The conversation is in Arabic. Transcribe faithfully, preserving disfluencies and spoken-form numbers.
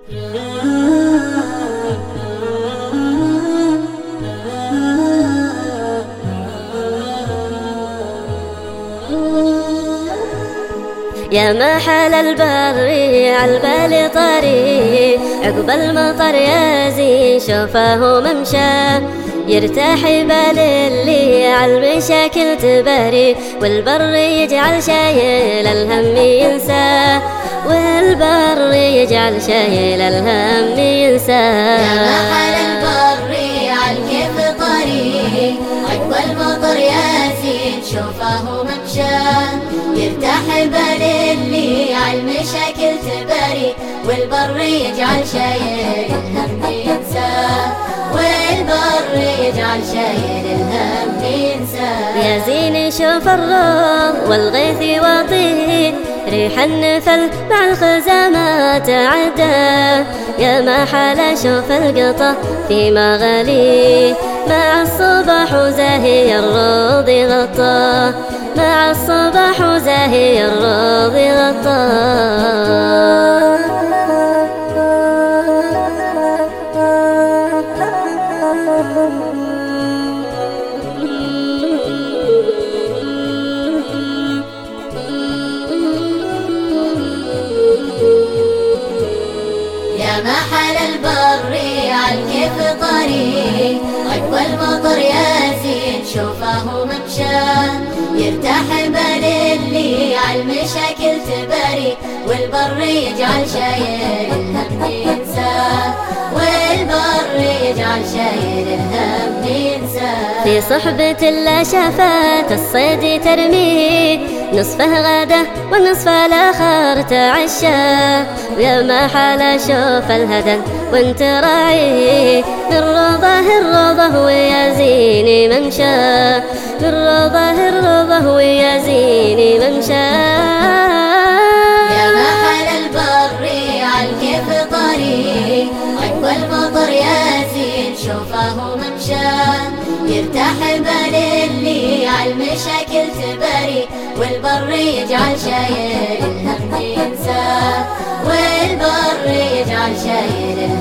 يا محل البر عالبال طريق عقب المطر يا زين شوفه ممشى يرتاح بال اللي عالمشاكل تباري والبر يجعل شايل الهم ينسى والبر يجعل شايل الهم ينسى. يا محل البر عالكيف طريق عقب المطر يا زين شوفه ممشى يرتاح بال اللي عالمشاكل تباري والبر يجعل شايل الهم ينسى والبر يجعل شايل الهم ينسى. يا زين شوف الروض والغيث يواطيه ريح النفل مع الخزامات عداه يا محل شوف القطة في مغاليه مع الصباح وزاهي الروض يغطاه مع الصباح وزاهي الروض يغطاه. يا محل البر عالكيف طريق عقب المطر يا زين شوفه ممشى يرتاح بال اللي عالمشاكل تباري والبر يجعل شايل الهم ينسى والبر يجعل شايل الهم ينسى. في صحبة الله شافت الصيد ترميه نصفه غدا والنصف الآخر تعشى ويا محل شوف الهدن وانت راعيه بالروضة الروضة ويا زيني ممشى بالروضة الروضة ويا زيني ممشى. يا محل البر عالكيف طريق عقب المطر يا زين شوفه ممشى يرتاح بال اللي عالمشاكل تباري والبر يجعل شايل الهم ينسى والبر يجعل شايل الهم